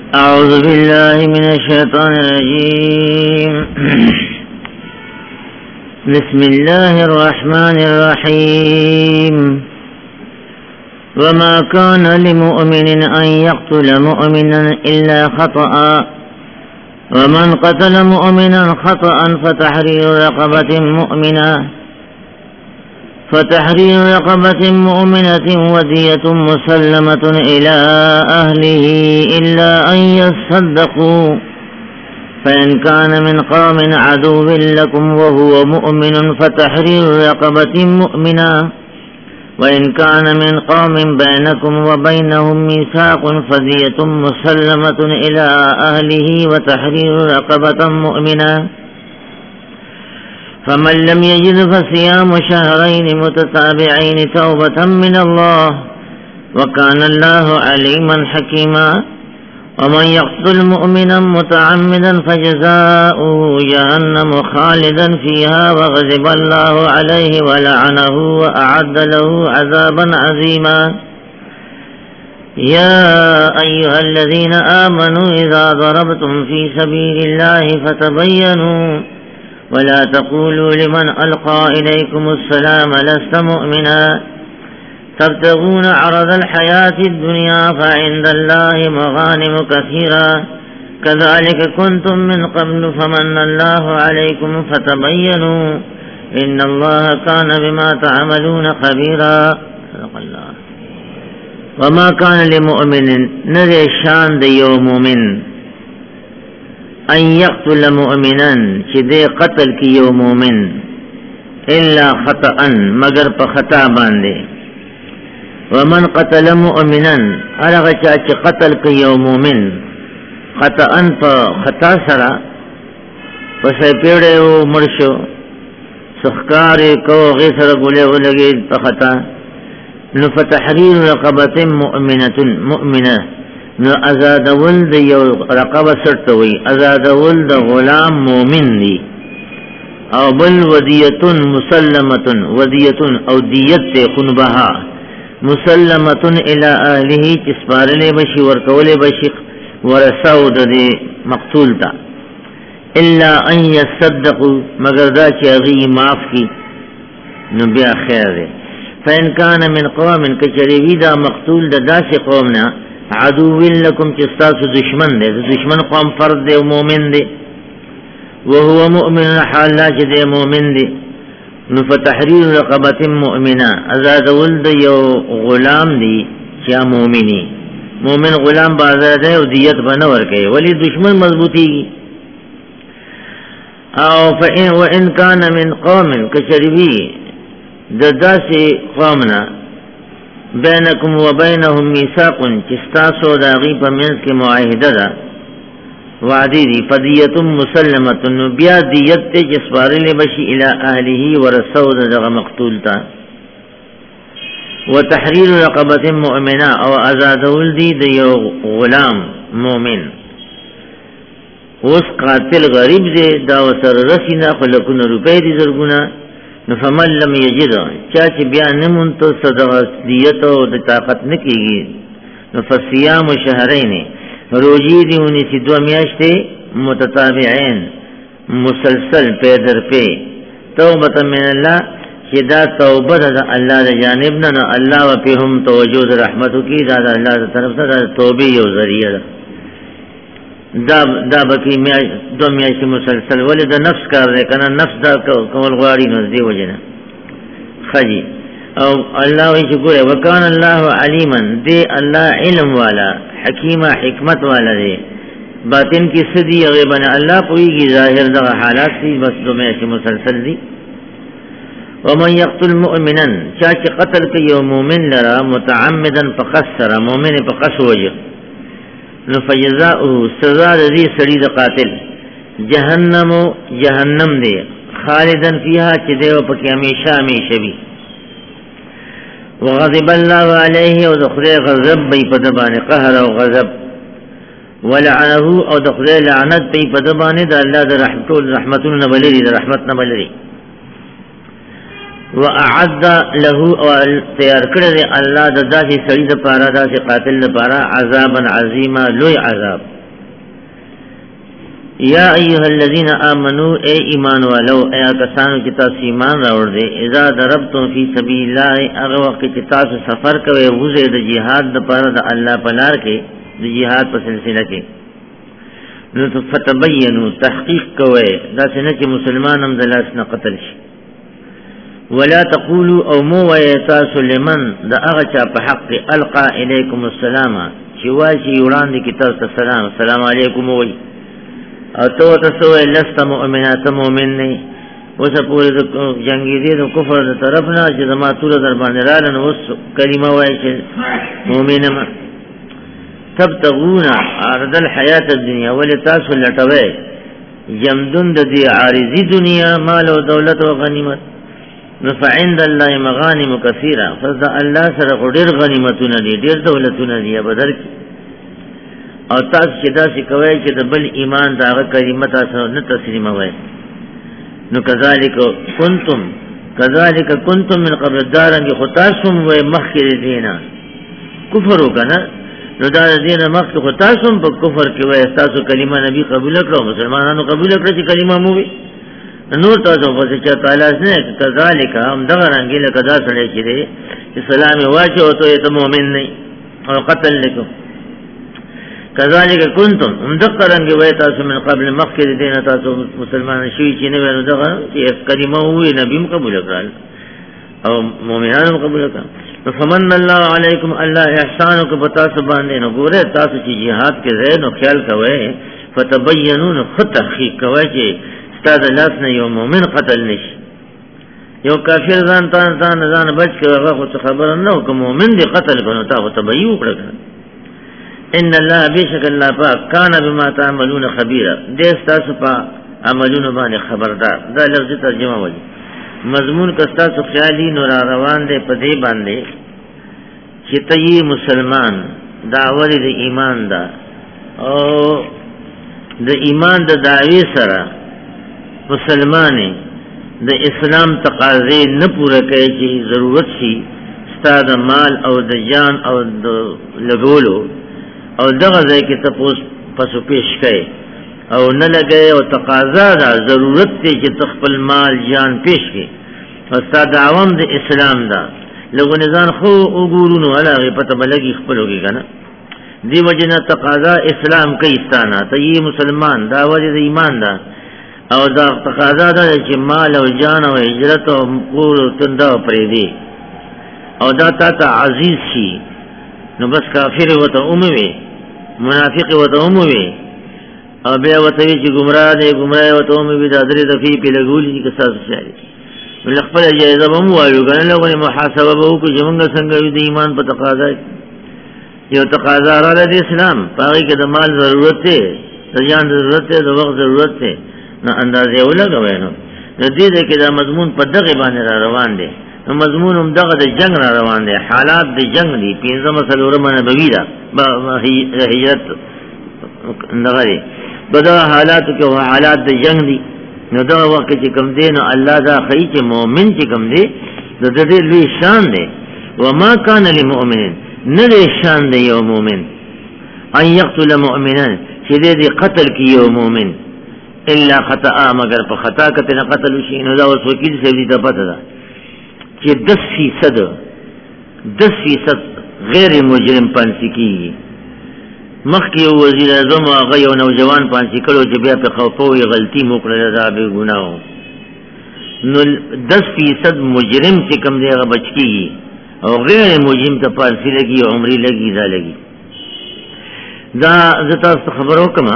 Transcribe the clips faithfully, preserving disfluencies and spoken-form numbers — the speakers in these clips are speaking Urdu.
أعوذ بالله من الشيطان الرجيم. بسم الله الرحمن الرحيم. وما كان لمؤمن أن يقتل مؤمنا إلا خطأ ومن قتل مؤمنا خطأ فتحرير رقبة مؤمنة فتحرير رقبة مؤمنة ودية مسلمة إلى أهله إلا أن يصدقوا فإن كان من قوم عدو لكم وهو مؤمن فتحرير رقبة مؤمنة وإن كان من قوم بينكم وبينهم ميثاق فدية مسلمة إلى أهله وتحرير رقبة مؤمنة فمن لم يجد فصيام شهرين متتابعين توبة من الله وكان الله عليما حكيما. ومن يقتل مؤمنا متعمدا فجزاؤه جهنم خالدا فيها وغضب الله عليه ولعنه وأعد له عذابا عظيما. يا أيها الذين آمنوا إذا ضربتم في سبيل الله فتبينوا ولا تقولوا لمن ألقى إليكم السلام لست مؤمنا تبتغون عرض الحياة الدنيا فعند الله مغانم كثيرا كذلك كنتم من قبل فمن الله عليكم فتبينوا إن الله كان بما تعملون خبيرا. صدق الله. وما كان لمؤمن نذي شان ديو مؤمن ان يقتل مؤمنا چه دے قتل کی یو مومن الا خطأ مگر پا خطا باندے. ومن قتل مؤمنا ارغا چاچ قتل کی یو مومن خطأ پا خطا سرا پسے پیڑے و مرشو سخکارے کو غیسر گلے و لگے پا خطا نفتحریر رقبت مؤمنة مؤمنة نو ازاد ولد یو رقبه سرتوی ازاد ولد غلام مومن دی او بل ودیتن مسلمتن ودیتن او دیت تے خنبہا مسلمتن الى اہلہ چسپارلے بشی ورکولے بشی ورساو دی مقتول تا الا ان یصدقو مگر دا چی اغی معاف کی نو بیا خیر دے. فان کان من قوم کچریوی دا مقتول دا دا سی قومنا عدو لکم چستاسو دشمن دے دشمن قوم فرد دے مومن دے وهو مؤمن حال لا چی دے مومن دے نفتحریر رقبت مؤمنہ ازاد ولد یو غلام دی چیا مومنی مومن غلام بازاد ہے و دیت بنور کئے ولی دشمن مضبوطی گی. او فإن وإن کان من قوم کچروی ددا سے قومنا بینکم و بینہم میثاق چستاسو داغی پا منز کے معاہدہ دا وعدی دی فدیتم مسلمتن بیا دیت تے جسپارلے بشی الى اہلہی ورسو دا مقتول تا و تحریر رقبت مؤمنہ او ازادول دی دیو غلام مومن. اس قاتل غریب دے دا وسر رسینا خلکون روپے دی زرگونا فمن لم یجد چاچ بیا نمون تو صدق دیت و طاقت نکی گی فصیام شہرین روجی دی انہی سی دو میاشتے متتابعین مسلسل پیدر پہ توبت من اللہ شدہ توبت دا اللہ دا جانبنا نا اللہ و پی ہم توجہ دا رحمتو کی دا دا اللہ دا طرف دا توبی یو ذریعہ دا دا دا بکی دو میاشتی مسلسل ولی دا نفس کار دے کنا نفس دا کول غواری نزدی وجنا خجی او اللہ ویچی گوئے وکان اللہ علیما دے اللہ علم والا حکیمہ حکمت والا دے باطن کی صدی غیبنا اللہ پوئی کی ظاہر دا حالات سی بس دو میاشتی مسلسل دی. ومن یقتل مؤمنا چاچ قتل کی یو مومن لرا متعمدا فقصر مومن فقص وجہ فجزاؤه سزا دی سرید قاتل جہنم جہنم دے خالدن فیہا چی دے و پکی ہمیشہ ہمیشہ بھی وغضب اللہ علیہ او دخلے غضب بی پدبان قہر او غضب ولعنہو او دخلے لعنت بی پدبان دا اللہ دا رحمتون نبلری دا رحمت نبلری وَأَعَدَّ لَهُ تیار کردے اللہ دا دا سی سڑی دا پارا دا سی قاتل دا پارا عذابا عظیما لوی عذاب یا ایها الذین آمنوا اے ایمان والو اے کسانو چې تاسو ایمان راوړ دې اذا ضربتم فی سبیل الله هغه وخت چې تاسو سفر کوئ وزه د جهاد د پر د الله په لار کې د جهاد په سلسله کې نو فتبینوا تحقیق کوئ دا څنګه چې مسلمان هم د لاس نه قتل شي ولا تقولوا او مو ويتاسو لمن دا هغه چا په حق القا الیکم السلام چې واشي وړاندې کې تاسو سلام السلام علیکم وای او تو تاسو لست مؤمنات مؤمن نه اوس په دې جنگي دي د کفر د طرف نه چې زما ټول در باندې رالن اوس کلمه وای چې مؤمن ما تبتغون عرض الحیات الدنیا ولتاسو لټوي جمدون د دې عارضی دنیا مال او دولت او غنیمت نفعند الله مغانم كثيره فذا الله سره ډېر غنیمتونه دي ډېر دولتونه دي بدر کې او تاسو چې داسې کوي چې د بل ایمان داغه کلمه تاسو نه تسلیموي نو کذالک کنتم کذالک کنتم من قبل دارنګ خطاسم و مخکې دینا کفر وکنه نو دا دینه مخکې خطاسم په کفر کې وای تاسو کلمه نبی قبول کړو مسلمانانو قبول کړی چې کلمه مو وي نور تاسو په چې تعالی نه کذالک هم دغه رنګ له کذا سره چې دی اسلام واچو ته ته مؤمن نه او قتل لكم کذالک کنتم هم دغه رنګ وای تاسو من قبل مخکې دینه تاسو مسلمان شوي چې نه ونه دغه چې کلمه وي نبی قبول کړل او مؤمنانو قبول کړل فمن الله علیکم الله احسانو کو بتا سبحانه نو ګوره تاسو چې jihad کې زه نو خیال کوئ فتبینون فتحقیق کوئ چې استاد لاس نه یو مؤمن قتل نشي یو کافر ځان ته ځان ځان بچ کې هغه خبر نه او کوم مؤمن دی قتل کنه تا ته بیو کړل ان الله بیشک الله پاک کان بما تعملون خبيرا دې تاسو په عملونو باندې خبردار دا لفظ ترجمه وایي مضمون کستا سو خیالی نور روان دے پدے باندے چې ته مسلمان داور د ایمان دا او د ایمان د دعوی سره مسلمان د اسلام تقاضے نه پوره کوي چې ضرورت شي ستاد مال او د جان او د لګولو او دغه ځای کې تاسو پسو پیش کوي او نه لګي او تقاضا دا ضرورت ته چې خپل مال جان پیش کړي استاد عوام د اسلام دا لغو نظام خو وګورونو علاوه پته بلګي خپلوږي کنه دی وجنه تقاضا اسلام کوي ستانه ته یې مسلمان دا وجه د ایمان دا او دا تقاضا دا چې مال او جان او هجرت او کور تنده پرې دی او دا تا عزیز شي نو بس کافر وته اوموي منافق وته اوموي او بیا وته چې گمراه دی گمراه وته اوموي دا درې دفعې په لګولې کې قصاص شي ول خپل جایزه به مو وایو کنه له محاسبه به وکړو چې موږ څنګه د ایمان په تقاضا یو تقاضا را د اسلام پاره کې د مال ضرورت دی د جان ضرورت دی د وخت ضرورت دی نو اندازې ولګوي نو د دې کې دا مضمون په دغه باندې را روان دی نو مضمون هم دغه د جنگ را روان دی حالات د جنگ دی پنځم مسلوره نبوی دا هجرت دغه دی دا حالات کې حالات د جنگ دی نو دا وخت چې کوم دی نو الله دا خی چې مؤمن چې کوم دی د دې لوی شان دی و ما کان للمؤمن نه دی شان دی یو مؤمن ان یقتل مؤمنا چې دې قتل کی یو مؤمن الا خطا مگر په خطا کته قتل شي نو دا اوس وکیل څه دی ته پته ده چې دس فیصد دس فیصد غیر مجرم پانسی کی مخکی وزیر اعظم هغه یو نوجوان پانسی کړو چې بیا په خوفوي غلطي موکړه دا به ګناو نو دس فیصد مجرم چې کم دی هغه بچ کیږي او غیر مجرم ته پانسی لګي عمرې لګي دا لګي دا زتا خبرو کما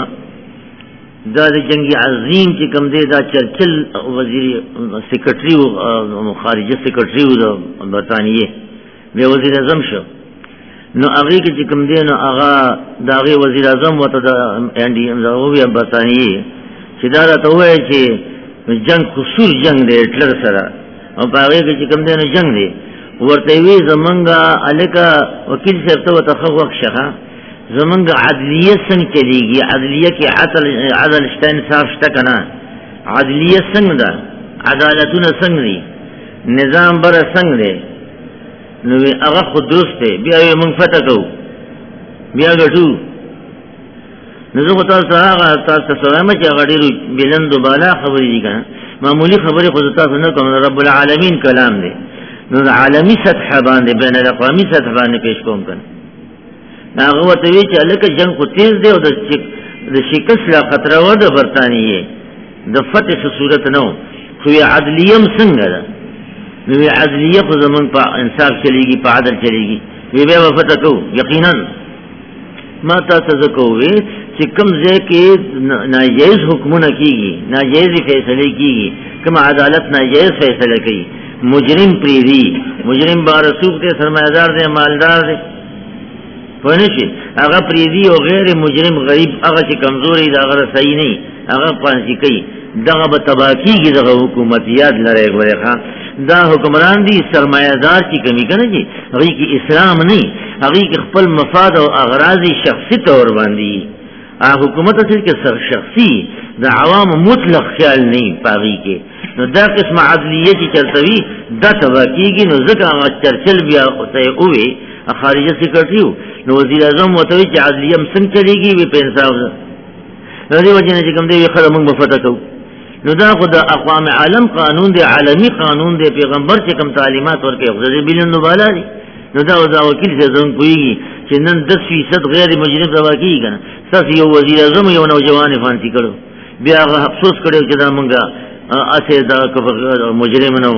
دا د جنگي عظیم چې کم دی دا چرچل وزیر سیکرټری او خارجه سیکرټری او برتانیې به وزیر اعظم شو نو هغه کې چې کم دی نو هغه داغه وزیر اعظم وته د ان ډي ام زو بیا برتانیې چې دا راته وایي چې جنگ خصوص جنگ دی هټلر سره او هغه کې چې کم دی نو جنگ دی ورته وی زمونږه الکا وکیل صاحب ته وتخو وخت شخه زمونږ عدلیه څنګه چلیږي عدلیه کې عدل عدل شته انصاف شته کنه عدلیه څنګه ده عدالتونه څنګه دي نظام بر څنګه دی نو هغه خود درست دی بیا یې مونږ فتح کوو بیا ګټو نزو کو تاسو هغه تاسو سلام چې هغه ډېر بلند بالا خبرې دي کنه معمولی خبرې خو تاسو نه کوم رب العالمین کلام دی نو عالمی سطح باندې بین الاقوامی سطح باندې پیش کوم کنه هغه وته وی چې الکه جنگ خو تیز دی او د د شکست لا خطر و د برتانیې د فتح صورت نو خو عدلیه څنګه ده نو عدلیه خو زمون په انصاف چلیږي په عدل چلیږي وی به فتح کو یقینا ما تاسو زکوې چې کوم ځای کې ناجیز حکمونه کیږي ناجیز فیصله کیږي کوم عدالت ناجیز فیصله کوي مجرم پریدی مجرم بارسوق ته سرمایدار دی مالدار دی پنځه هغه پریدی او غیر مجرم غریب هغه چې کمزوري دا هغه صحیح نه هغه پانځي کوي دغه به تباکیږي دغه حکومت یاد لري غوړه دا حکمران دي سرمایدار کی کمی کنه جی هغه کی اسلام نه هغه کی خپل مفاد او اغراض شخصي تور باندې ا حکومت اصل کې سر شخصي د عوام مطلق خیال نه پاږي کې نو دا قسم عدلیه چې چلتوي دا تباکیږي نو ځکه هغه چرچل بیا اوسه اوې خارجه سیکرټریو نو وزیر اعظم وتوی چې عدلیه مسن چلیږي وی په انصاف نو دی وجه نه چې کوم دی خلک موږ بفتح کوو نو دا خو د اقوام عالم قانون دی عالمی قانون دی پیغمبر چې کوم تعلیمات ورکړي خو د بلین نو بالا دی نو دا دا وکیل څه زون کوي چې نن دس فیصد غیر مجرم دوا کیږي کنه تاسو یو وزیر اعظم یو نوجوان فانسی کړو بیا هغه افسوس کړو چې دا مونږه اسه دا مجرم نو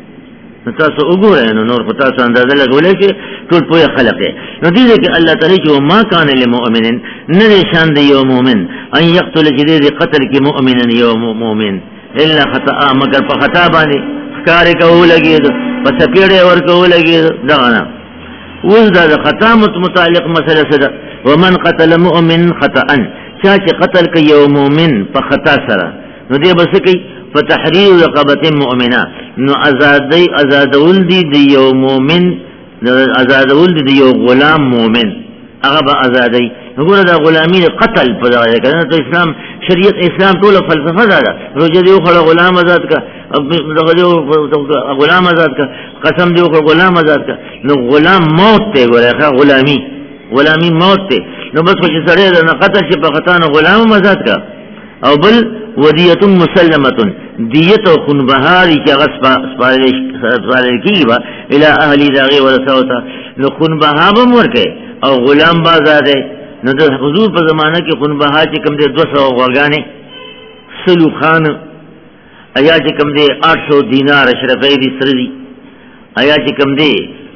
تاسو وګورئ نو نور په تاسو اندازه لګولې چې ټول په خلق دی نو دې کې الله تعالی چې ما کان للمؤمن نه شان دی یو مؤمن ان یقتل جدید قتل کی مؤمن یو مؤمن الا خطا مگر په خطا باندې ښکار کوو لګید پس پیړې ور کوو لګید دا نه اوس دا خطا متعلق مسله ده ومن قتل مؤمن خطا چا چې قتل کوي یو مؤمن په خطا سره نو دې بس کوي فتحرير رقبه مؤمنه نو ازادي ازادول دي دی یو مؤمن ازادول دي یو غلام مؤمن هغه به ازادي وګوره دا غلامی قتل په دغه کنه ته اسلام شریعت اسلام ټول فلسفه ده روزه دی خو غلام آزاد کا دغه غلام آزاد کا قسم دی خو غلام آزاد کا نو غلام موت ته ګوره غلامی غلامی موت ته نو بس چې سره نه قتل شي په خطا نه غلام آزاد کا او بل ودیت مسلمه دیت او خون بهاری چې غصب سپارل سپارل کیږي الى اهلی داغي ورثوتا نو خون بها به ورکه او غلام بازاده نو د حضور په زمانہ کې خون بها چې کوم دي دو سو غوګانې سلو خان ایا چې کوم دي آٹھ سو دینار اشرفی دي سردي ایا چې کوم دي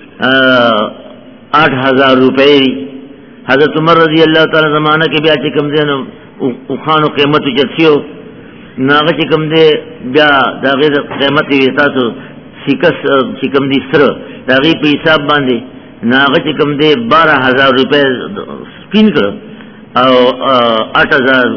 آٹھ ہزار روپے حضرت عمر رضی اللہ تعالی زمانہ کې بیا چې کوم دي نو او خانو قیمت چتیو ناغه چې کوم دی بیا داغه قیمت وی تاسو سیکس چې کوم دی سره داغه په حساب باندې ناغه چې کوم دی بارہ ہزار روپے سپین کړ او آٹھ ہزار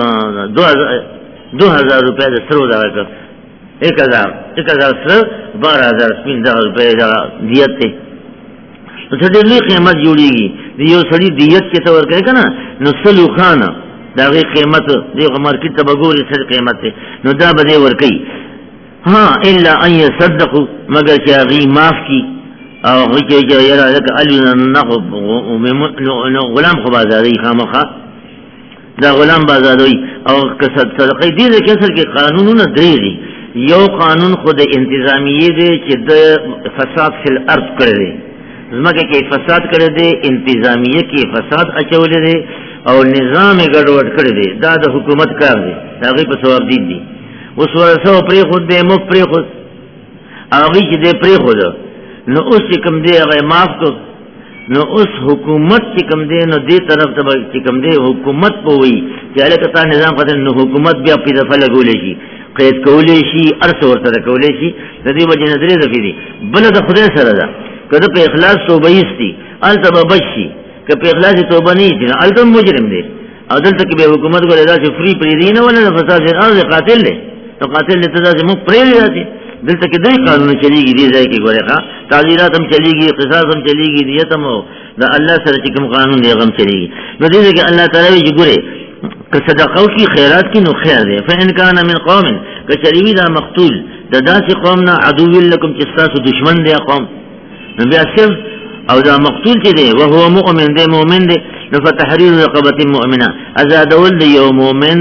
دو ہزار روپے د سره دا کړ ایک ہزار ایک ہزار سره بارہ ہزار سپین دا روپے دا دیت ته نو څه دې قیمت جوړیږي یو سړي دیت کې تور کوي کنه نو سلو خانه داغه قیمت دغه مارکیټ ته بګوري سره قیمت ته نو دا به ور کوي ها الا ان يصدقوا مگر چې هغه معاف کی او هغه چې یاره لکه النا نخب غلام خو بازاري خامخه دا غلام بازاري او کسد صدقې دي چې اصل کې قانونونه درې دي یو قانون خود انتظامیه دی چې د فساد فی الارض کړی زمکه کې فساد کړی دی انتظامیه کې فساد اچولې دی او نظام ګډوډ کړی دی دا د حکومت کار دی دا غي په ثواب دي دي اوس ورسو پرې خود دې مو پرې خود هغه چې دې پرې خود نو اوس کوم دې هغه معاف کو نو اوس حکومت چې کوم دې نو دې طرف ته چې کوم دې حکومت پوي چې الکه تا نظام پته نو حکومت بیا په دفعه لګولې شي قید کولې شي ارث ورته کولې شي د دې وجه نظر دې دي بل د خدای سره ده کله په اخلاص توبه ایستي الته بشي که په اخلاص توبه نه دي الته مجرم دي او دلته کې به حکومت ګورې دا چې فری پری دي نه ولا فساد ارض قاتل له تو قاتل له تاسو مو پرې راځي دلته کې دوی قانون چلیږي دي ځای کې ګورې ښا تعزیرات هم چلیږي قصاص هم چلیږي دیت هم دا الله سره چې کوم قانون دی هم چلیږي نو دې کې الله تعالی یې ګورې که صدقه کی خیرات کی نو خیر دی فإن كان من قوم کچریوی دا مقتول دا داسې قوم نه عدو لکم چې تاسو دشمن دی قوم نو بیا صرف او دا مقتول چې دی او هو مؤمن دی مؤمن دی فتحریر رقبت مؤمنہ ازاد ولد یو مومن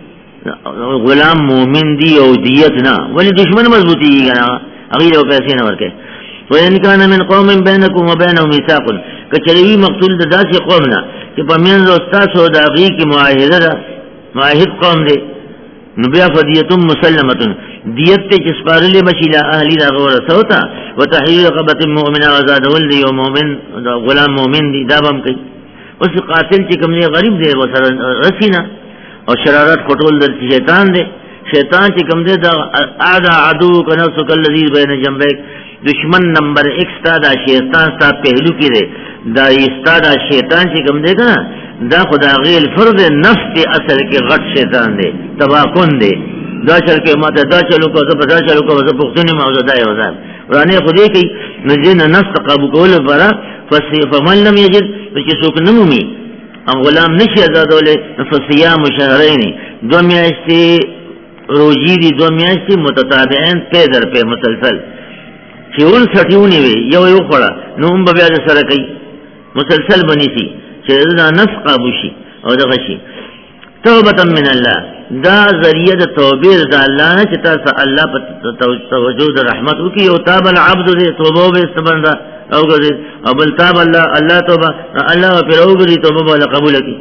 غلام مومن دی او دیت نا ولی دشمن مضبوطی گی نا اغیر او پیسے نہ ورکے وَإِنْ كَانَ مِنْ قَوْمٍ بَيْنَكُمْ وَبَيْنَهُمْ مِيثَاقٌ کچریوی مقتول دا داسی قومنا کہ پمین استاس و داغی کی معاہدہ دا معاہد قوم دے نبیا فدیتم مسلمتن دیت تے چسپارلی بشیلا اہلی دا غور سوتا و تحریر رقبت مؤمنہ وزاد ولدی و مومن غلام مومن دی دابم کئی اس قاتل چکم دے غریب دے وسر رسینا اور شرارت خطول در شیطان دے شیطان چکم دے دا اعدا عدو کا نفسک اللذیز بین جنبیک دشمن نمبر ایک ستا دا شیطان ستا پہلو کی دے دا ستا دا شیطان چکم دے گا دا خدا غیل فرد نفس کے اثر کے غٹ شیطان دے تباکن دے دا چل کے ماتا دا چلو کو زب دا چلو کو زب پختونی موزا دائی وزا ورانے خودے کی نجین نفس قابو کول برا فمن لم یجد فچی سوک نمومی ام غلام نشی ازادو لے فصیام شہرینی دو میاشتی روجی دی دو میاشتی متتابعین پی در پی مسلسل چی ان سٹیونی وی یو یو خورا نو ام ببیاد سرکی مسلسل بنی سی چی دا نفس قابوشی او دا غشی توبتا من اللہ دا ذریعہ دا توبیر دا اللہ نا چی تاسا اللہ پا توجود رحمت کی او تاب العبد دے توبو بے استبن دا او گردی او بلتاب اللہ اللہ توبہ اللہ و پھر او گردی توبہ والا قبول کی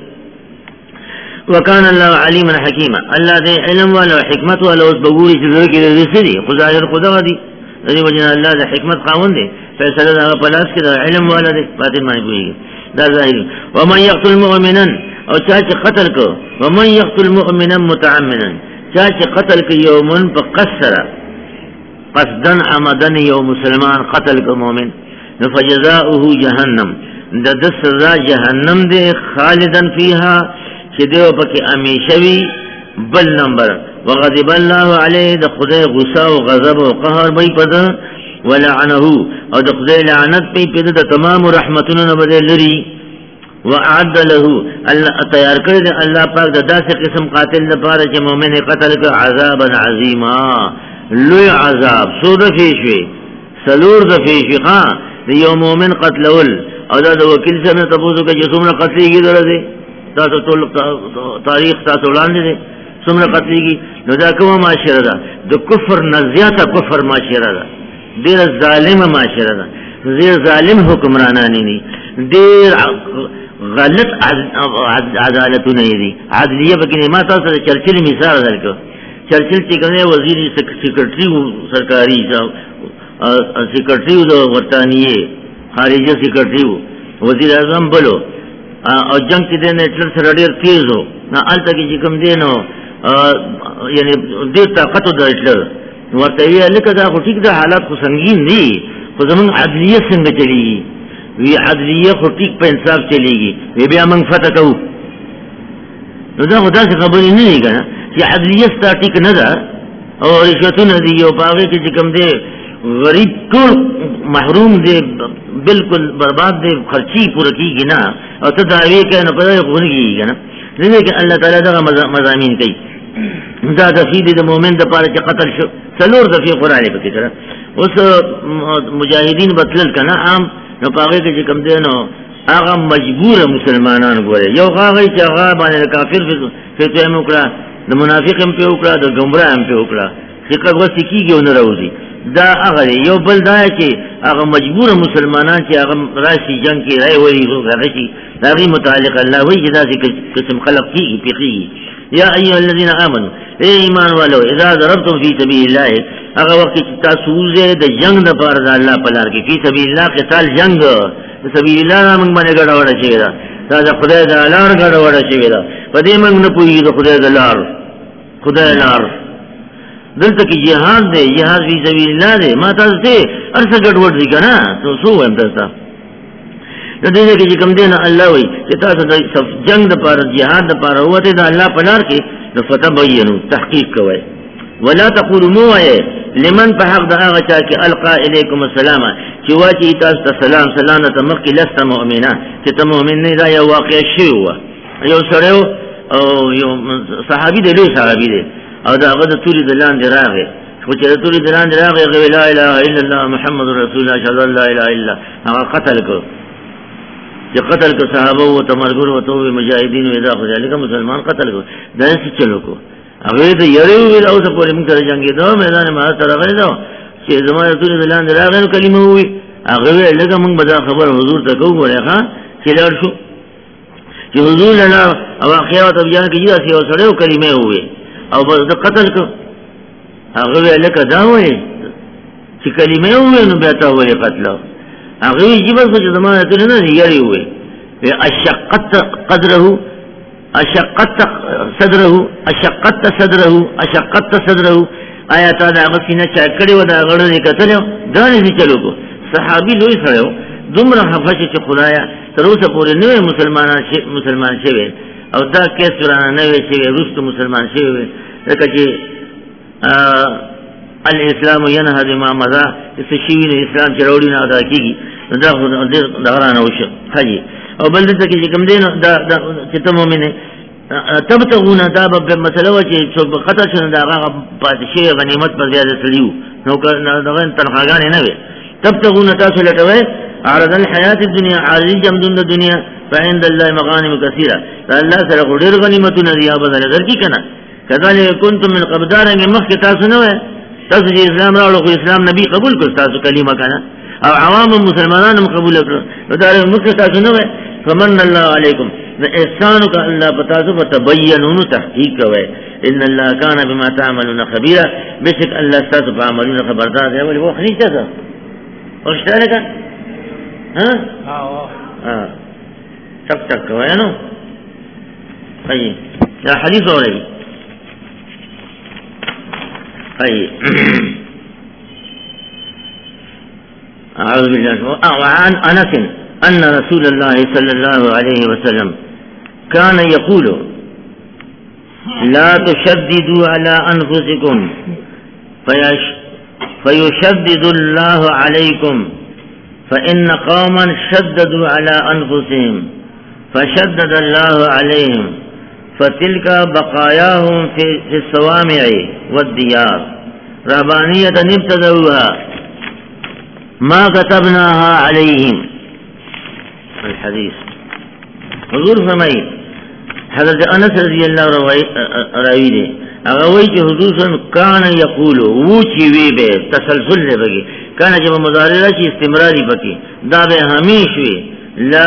وکان اللہ علیما حکیما اللہ دے علم والا و حکمت والا اس بگوری چیزر کی رسی دی خزایر خدا دی دی وجنا اللہ دے حکمت قاون دے فیصلہ دا پلاس کی دا علم والا دے باطن مانی پوئی گی دا ظاہری ومن یقتل مؤمنا او چاچ قتل کو ومن یقتل مؤمنا متعمدا چاچ قتل کو یومن پا قصر قصدن عمدن یو مسلمان قتل کو مومن فجزاؤه جہنم دا دس سزا جہنم دے خالدن فیہا چی دیو پاکی امیشوی بل نمبر وغضب اللہ علیہ دا خدای غصہ و غضب و قہر بی پدا ولعنہو او دا خدای لعنت بی پدا دا تمام رحمتنا نبدے لری وعد لہو اللہ تیار کردے اللہ پاک دا دا سے قسم قاتل دا پارا چی مومن قتل کا عذابا عظیما لوی عذاب سو دفیشوی سلور دفیشوی خان دا یو مومن قتل اول او دا دا وکیل سے میں تبوزو کہ جو سمنا قتلی گی در دے تاریخ تا سولان دے سمنا قتلی گی نو دا کما معاشرہ دا دا کفر نزیاتا کفر معاشرہ دا دیر ظالم معاشرہ دا دیر ظالم حکمرانانی نی دیر غلط عدالتو نہیں دی عدلیہ بکنی ما تا سر چرچل مثال در کو چرچل چکنے وزیر سیکرٹری سرکاری سیکرٹری دو برطانیہ خارجہ سیکرٹری وزیر اعظم بلو اور جنگ کی دین اٹلر سے رڈیر تیز ہو نہ آلتا کی جکم دینو یعنی دیر طاقت دا اٹلر ورطویہ لکہ دا خو ٹھیک دا حالات خو سنگین دی خو زمان عدلیہ سنگ چلی گی وی عدلیہ خو ٹھیک پہ انصاف چلی گی وی بیا منگ فتح کہو نو دا خدا سے خبری نہیں کہنا کہ عدلیہ ستا ٹھیک ندا اور رشوتو ندی یو پاگے کی جکم دے غریب طول محروم دے بالکل برباد دے خرچی پورا کی گی نا اور تو دعوی کہنا پتا خون کی گی نا لیکن اللہ تعالیٰ دا مضامین کئی دا دفی دے دا مومن دا پارا چا قتل شو سلور دفی قرآن پا کی طرح اس مجاہدین بطلل کا نا عام نو پاگے کے جکم دے نو آغا مجبور مسلمانان گوئے یو غاغی چا غا بانے دا کافر فتوہ میں اکڑا دا منافق ہم پہ اکڑا دا گمراہ ہم پہ اکڑا فقہ وستی کی گی انہا روزی دا اغلی یو بل دا ہے کہ اغا مجبور مسلمانان چی اغا راسی جنگ کی رائے ولی غرشی دا غی متعلق اللہ وی جدا سی قسم خلق کی گی پیقی گی یا ایوہ الذین آمنوا اے ایمان والو اذا ضربتم فی سبیل اللہ اغا وقت تاسوزے دا جنگ دا پار دا اللہ پلار کی فی سبیل اللہ قتال جنگ سبیل اللہ نا منگ بنے گڑا وڑا چیئے دا دا دا خدای دا لار گڑا وڑا چیئے دا فدی منگ نپوئی دا خدای دا لار خدای لار دلتا کی جہاد دے جہاد فی سبیل اللہ دے ما تاز دے ارسا گڑ وڑ دی کنا تو سو ہے امتاستا دینے کی جکم دینا اللہ ہوئی کہ تاسا دا جنگ دا پارا جہاد دا پارا ہوا تے دا اللہ پلار کے دا فتح بینو تحقیق کوئے ولا تقولوا مو آئے لمن پا حق دا آغا چاکے القا الیکم السلام چواچی تاستا سلام سلامتا مقی لستا مؤمنا چی تا مؤمن نہیں دا یا واقع شوی ہوا یو سڑیو صحابی دے لو صحابی دے او دا غد توری دلان دی راغے خوچی دا توری دلان دی راغے غوی لا الہ الا اللہ محمد رسول اللہ شہد اللہ الہ الا اللہ قتل کو جو قتل کو صحابہ و تمرگر و تو مجاہدین و اذا خجالے کا مسلمان قتل کو دائیں سے چلو کو اگر تو یری ہوئی رہو سب پوری منکر جنگی دو میدان مہارت رغی دو چی زمان رسول دلان دراغین کلمہ ہوئی اگر لگا منگ بدا خبر حضور تکو گو ریخا چلار شو چی حضور لنا واقعات اب جان کی جیدہ سی اور سڑے و کلمہ ہوئے او بدا قتل کو اگر لگا دا ہوئے چی کلمہ ہوئے نو بیتا ہوئے قتل اگر جیبت کو چی زمان رسول دلان یری ہوئے اشقت قدرہو اشقت صدرہو اشقت صدرہو اشقت صدرہو آیا تا دا غسینہ چاکڑی و دا غرد کتلیو دانی سی چلو کو صحابی لوئی سڑیو دمرا حفظ چی خدایا تروسا پوری نوے مسلمان شوے او دا کیس ورانا نوے شوے رست مسلمان شوے لکا چی الاسلام ینہد ما مزا اس شوین اسلام چی روڑی نا ادا کی گی دا غرانا وشو خجی او بلدتا کی چکم دینو چی تا مومن تب تغونا دا بمسلوہ چی چوک قطع شنو دا غاقا پاتشی غنیمت پر زیادہ سلیو نوکر تنخواگانے نوے تب تغونا تاسو لٹوئے عرض الحیات الدنیا عرضی جمدن دنیا فعند اللہ مغانم کثیرہ تا اللہ سر قدر غنیمتو ندیا بدل در کی کنا کذالک کنتم من قبدارنگی مخ کے تاسو نوے تاسو جی اسلام راولو کو اسلام نبی قبول کر تاسو کلیمہ کنا او عوام مسلمانان قبول کر دار مخ کے تاسو نوے فمن اللہ علیکم احسانو کا اللہ بتاسو فتبینون تحقیق ہوئے ان اللہ کانا بما تعملون خبیرہ بے شک اللہ ستاسو پا عملون خبردار ہے ولی وہ خریجتا تھا اور شتارے کا ہاں چک چک ہوئے نو خیلی یا حدیث ہو رہی خیلی اعوذ باللہ وعن انس ان رسول اللہ صلی اللہ علیہ وسلم كان يقول لا تشددوا على انفسكم فيشدد الله عليكم فإن قوما شددوا على أنفسهم فشدد الله عليهم فتلك بقاياهم في الصوامع والديار رهبانية ابتدؤوها ما كتبناها عليهم الحديث حضور فرمائی حضرت انس رضی اللہ راوی دے اغوی چی حضور کان یقولو وچی وی بے تسلسل لے بگی کانا جب مضاررہ چی استمراری بکی دا بے ہمیش وی لا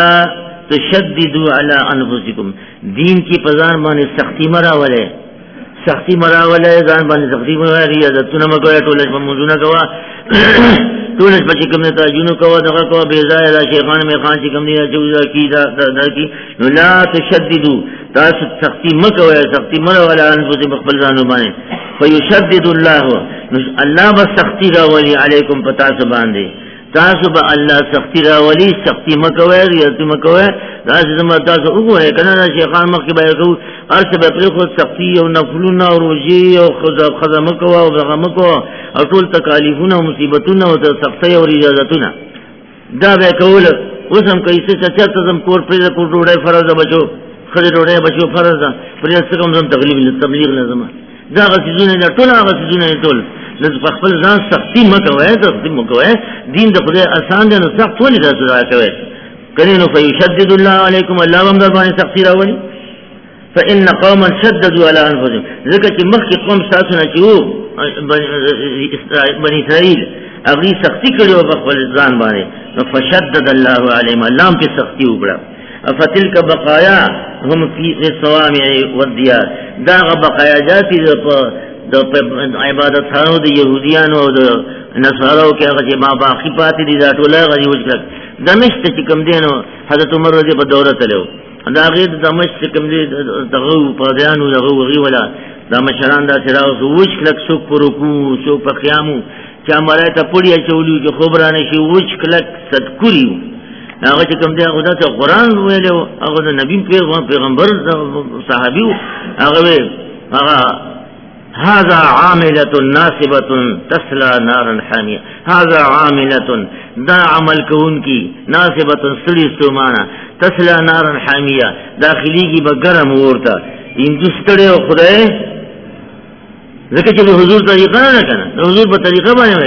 تشددو علی انفسکم دین کی پزان بانی سختی مرا ولے سختی مرا ولے زان بانی سختی مرا ریاضتو نمکویا ٹولش پا موزونہ کوا ٹولش پا چکم نے تاجونو کوا دقا کوا بیزای دا شیخان میں خان چکم نے چوزا کی دا دا کی لا تشددو تاس سختی مکویا سختی مرا ولا انفسکم اقبل زانو بانے فیشدد اللہ اللہ بس سختی راولی علیکم پتاس باندے تاسو با اللہ سختی راولی سختی مکوئے ریاضی مکوئے تاسو زمان تاسو اگو ہے کنانا شیخان مکی بائی کهو ارس بپری خود سختی و نفلون و روجی و خضا مکوئے و بغا مکوئے و طول تکالیفون و مصیبتون و سختی و ریاضتون دا بائی کهول اسم کئیسے چچر تزم کور پریز کور روڑے فرض بچو خد روڑے بچو فرض پریز سکم زم تغلیب تبلیغ لازم دا غسیزون دا طول غسیزون طول لذ فخفل زان سختی مکوئے سختی مکوئے دین دا خدای آسان دے نو سخت ولی دا سرائے کوئے کرینو فیشدد اللہ علیکم اللہ ومدر بانی سختی راولی فإن قوما شددوا على انفسهم ذکر چی مخ کی قوم ساسونا چی او بنی اسرائیل اگلی سختی کریو بخفل زان بانے فشدد اللہ علیہم اللہ ہم کی سختی اکڑا فتلک بقایا ہم فی الصوامع والدیار دا بقایا جاتی دا عبادت خانو دا یہودیانو دا نصارو کیا غچے ما باقی پاتی دی دا تولا غنی وجلک دمشت چکم دینو حضرت عمر رضی پا دورت لیو دا غیر دمشت چکم دی دا غو پادیانو دا غو غی ولا دا مشران دا سراو سو وجلک سوک پا رکو سوک پا قیامو چا مرائی تا پڑیا چولیو چا خوبرانشی وجلک صدکوریو اگر چکم دی اگر دا قرآن ویلیو اگر دا نبی پیغمبر صحابیو اگر اگر هذا عاملة ناصبة تسلى نارا حامية هذا عاملة دا عمل کون کی ناصبة سلیستو مانا تسلى نارا حامية داخلی کی بگرم ورتا ان دستڑے و خدای ذکر چلی حضور طریقہ نہ کنا حضور پر طریقہ بانے میں کہے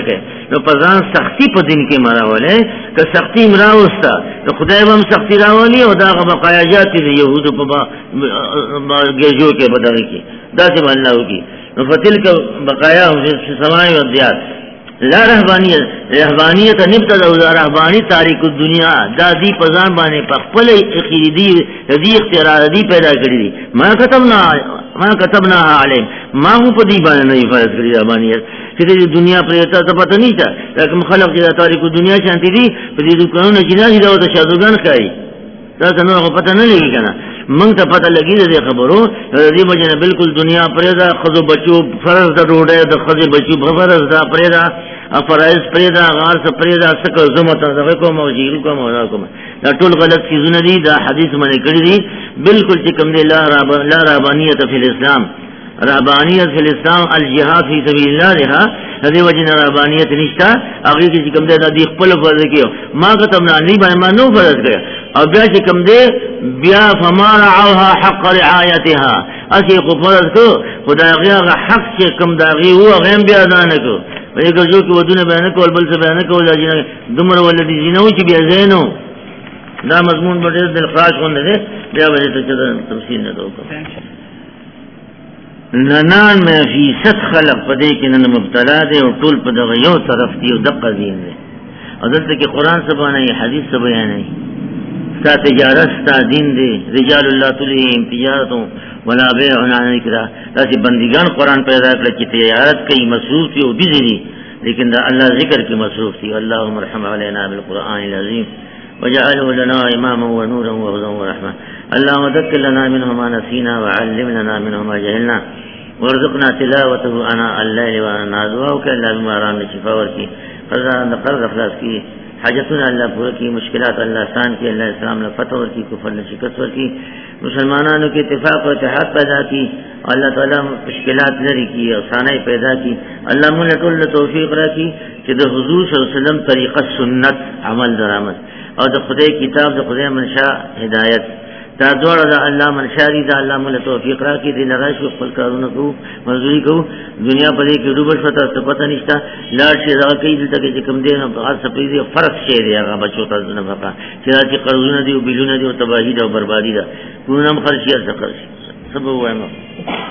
نو پزان سختی پا دن کے مراولے کہ سختی مراوستا تو خدای بم سختی راولی او دا بقایا جاتی دی یہودو پا گیجو کے بدغی کی دا سے با اللہ ہوگی نو فتل کا بقایا سمائی و دیات لا رہبانیت رہبانیت نبتدا دا رہبانی تاریخ الدنیا دا دی پزان بانے پا خپل اخیری دی دی اختیارات دی پیدا کری دی ما کتبنا ما کتبنا علیم ما ہوں پا دی بانے نہیں فرض کری رہبانیت کہ دی دنیا پر ایتا تا پتہ نہیں تا لیکن خلق جدا تاریخ الدنیا چانتی دی پا دی دکانون جنا دی دا تا شادوگان خواہی تا تا نوع پتہ نہ لگی کنا منگ تا پتہ لگی دا دی خبرو دی بجنا بالکل دنیا پریدا خضو بچو فرض دا روڑے دا خضو بچو فرض دا پریدا فرائض پریدا غار سے پریدا سکر زمتا دا غیکو موجیرو کا مولا کو دا طول غلط چیزون دی دا حدیث منی کری دی بالکل چکم دی لا رابانیت فی الاسلام رابانیت فی الاسلام الجہاد فی سبیل اللہ رہا دی وجن رابانیت نشتا اگلی کی چکم دے دا دی خپل فرض کیو ما کتبنا نہیں بانے ما نو فرض کیا اور بیا چکم دے بیا فما رعوها حق رعایتها اسی کو فرض کو خدا غیا حق چکم دا غی ہوا غیم بیا دانکو ویکر جو کہ ودون بیانکو والبل سے بیانکو دمر والدی زینو چی بیا زینو دا مضمون بڑے دل خواش ہونے دے بیا وجہ تو چدر تفصیل نہ دو ننان میں فی ست خلق پدے کہ نن مبتلا دے اور طول پدہ غیو طرف دی اور دقا دین دے حضرت کہ قرآن سے بانا یہ حدیث سے بیان ہے ستا تجارت ستا دین دے رجال اللہ تلہیم تجارتوں ولا بیع عنان اکرا تاسی بندگان قرآن پیدا کرا کی تجارت کئی مصروف تھی اور بیزی دی لیکن دا اللہ ذکر کی مصروف تھی اللہم رحم علینا بالقرآن العظیم وجعله لنا اماما ونورا وهدى ورحمة اللهم ذكر لنا منه ما نسينا وعلمنا منه ما جهلنا وارزقنا تلاوته انا الليل وانا دعاؤك الا بما رام شفاء ورکی قرض قرض افلاس کی حاجتنا اللہ پورا کی مشکلات اللہ آسان کی اللہ اسلام نے فتح ورکی کفر نے شکست ورکی مسلمانانوں کے اتفاق و اتحاد پیدا کی اللہ تعالیٰ مشکلات لری کی آسانی پیدا کی اللہ ملت اللہ توفیق رکھی کہ دا حضور صلی اللہ علیہ وسلم طریقہ سنت عمل درآمد اور دا خدای کتاب دا خدای منشا ہدایت دا دوڑا دا اللہ منشا دی دا اللہ مل توفیق را کی دی لغاش و خپل کارون کو منظوری کو دنیا پر ایک روبش پتا تو پتہ نشتا لاڈ سے رہا کئی دلتا کہ جکم دے نا سپری دی فرق شے دے آگا بچو تا دن فقا چرا چی قرضون دی و بیلون دی و تباہی دا و بربادی دا کنونم خرشی ارسا خرشی سب ہوا ہے